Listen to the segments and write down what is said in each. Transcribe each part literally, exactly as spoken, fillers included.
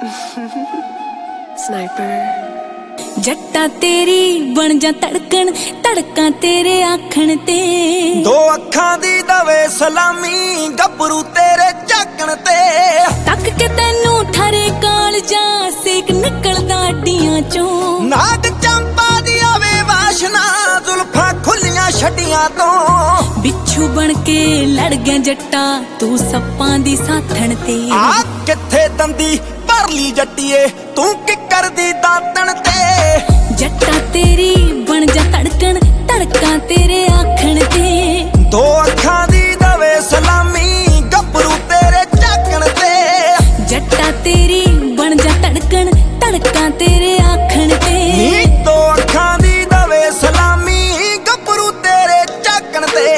sniper जट्टा तेरी बन जा धड़कन धड़का तेरे आखण ते दो अखां दी दवे सलामी गबरू तेरे झाकण ते तक के तैनू ठरे काल जा सेक निकलदा अड्डियां चों नाग चंपा दी आवे वाशना जुल्फां खुलियां छड्डियां तो बिच्छू बन के लड़ गया जट्टा तू सप्पां दी साथण ते आ किथे दंदी भरली जट्टीए तू किकर दी दातण ते जट्टा तेरी बन जा धड़कन धड़का तेरे आखण ते दो अखां दी दवे सलामी गबरू तेरे झाकण ते जट्टा तेरी बन जा धड़कन धड़का तेरे आखण ते नी दो अखां दी दवे सलामी गबरू तेरे झाकण ते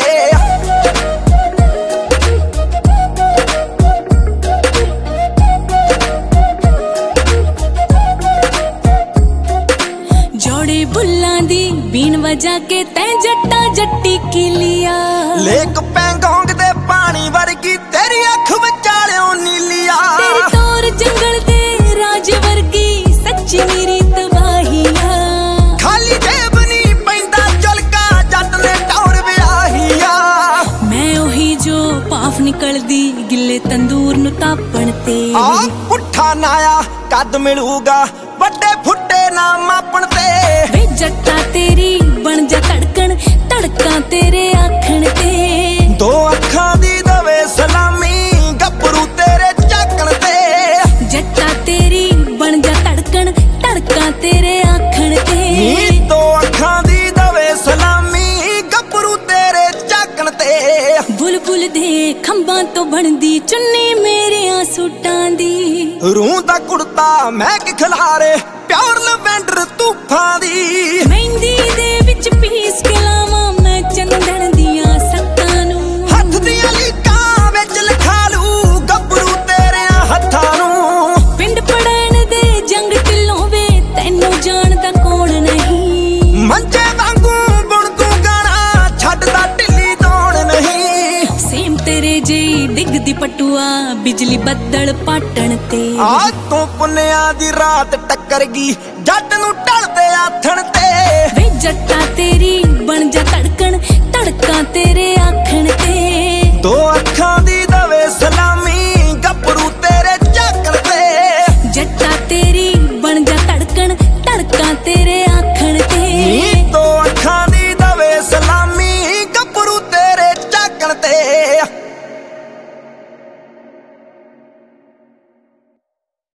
जोड़े बुल्लां दी बीन वजा के तै जट्टा जट्टी की लिया लेक पैंगोंग दे पानी वर्गी तेरी अख विचालियों नीलिया तेरी तोर जंगल दे राज वर्गी सच्ची मेरी तबाहिया खाली जेब नी पैंदा झुलका जट ने टौर विआहिया मैं ओही जो पाफ निकलदी गिले तंदूर नु तापण ते आ पुट्ठा नाया कद मिलूगा ਵੱਡੇ ਫੁੱਟੇ ਨਾ ਮਾਪਣ ਤੇ वे जट्टा तेरी बन जा धड़कन धड़का तेरे आखण ते ਦੋ ਅੱਖਾਂ ਦੀ ਦਵੇ ਸਲਾਮੀ ਗੱਭਰੂ ਤੇਰੇ ਝਾਕਣ ਤੇ जट्टा तेरी बन जा धड़कन धड़का तेरे आखण ते ਨੀ ਦੋ ਅੱਖਾਂ ਦੀ ਦਵੇ ਸਲਾਮੀ ਗੱਭਰੂ ਤੇਰੇ ਝਾਕਣ ਤੇ बुलबुल दे खंबां तो बनदी चुन्नी मेरियां सूटां दी रूह दा कुड़ता महक खिलारे प्यार लवेंडर तूफां दी मेहंदी दे विच पीस के लावां मैं चंदन दियां सत्तां नू हथ दियां लीकां विच लिखा लू गबरू तेरियां हत्थां नू पिंड पड़न दे जंग ढिल्लों वे तैनू जानदा कौन नहीं मंजे वांगू बुण तू गाना छड्डदा ढिल्ली दौड़ नहीं सेम तेरे जी डिगदी पटुआ बिजली बदल पाटण ते आ तू पुन्निया दी रात टक्कर गई जट नू ढलदे आथण ते वे जट्टा तेरी बन जा धड़कन धड़का तेरे आखण ते दो